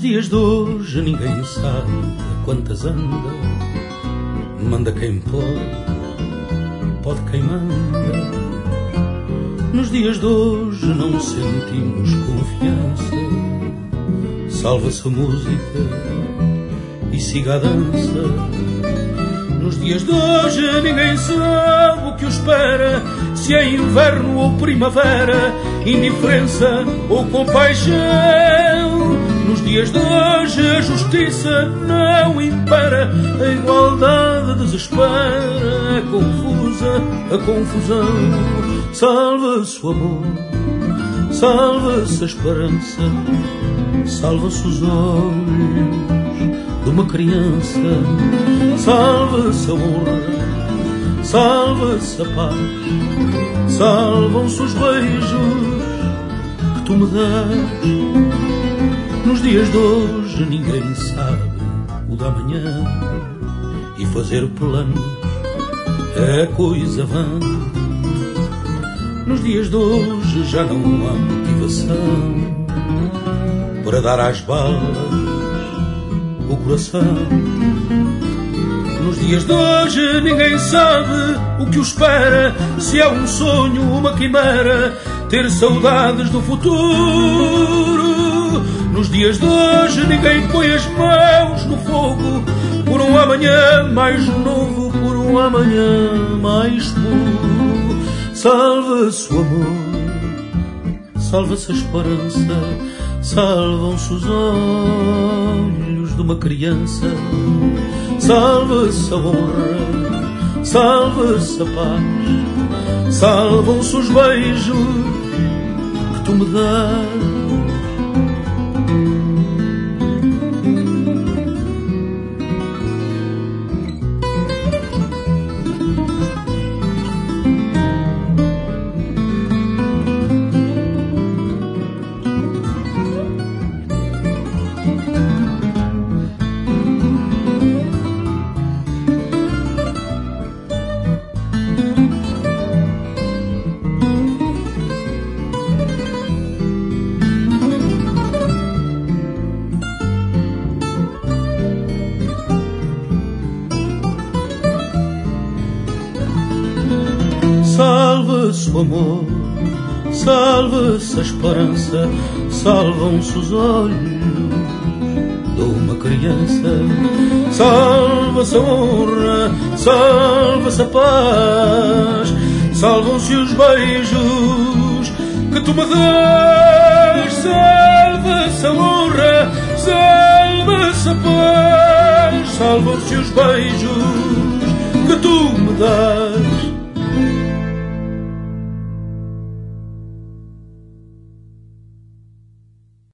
dias de hoje ninguém sabe a quantas anda. Manda quem pode quem manda. Nos dias de hoje não sentimos confiança. Salva-se a música e siga a dança. Nos dias de hoje ninguém sabe o que o espera, se é inverno ou primavera, indiferença ou compaixão. Nos dias de hoje a justiça não impera, a igualdade desespera, é confusa a confusão. Salva-se o amor, salva-se a esperança, salva-se os olhos de uma criança. Salva-se a honra, salva-se a paz, salvam-se os beijos que tu me dás. Nos dias de hoje ninguém sabe o da manhã, e fazer planos é coisa vã. Nos dias de hoje já não há motivação para dar às balas o coração. Nos dias de hoje ninguém sabe o que o espera, se é um sonho, uma quimera, ter saudades do futuro. Nos dias de hoje ninguém põe as mãos no fogo por um amanhã mais novo, por um amanhã mais puro. Salva-se o amor, salva-se a esperança, salvam-se os olhos de uma criança. Salva-se a honra, salva-se a paz, salvam-se os beijos que tu me dás. Salva-se o amor, salva-se a esperança, salvam-se os olhos de uma criança. Salva-se a honra, salva-se a paz, salvam-se os beijos que tu me dás. Salva-se a honra, salva-se a paz, salvam-se os beijos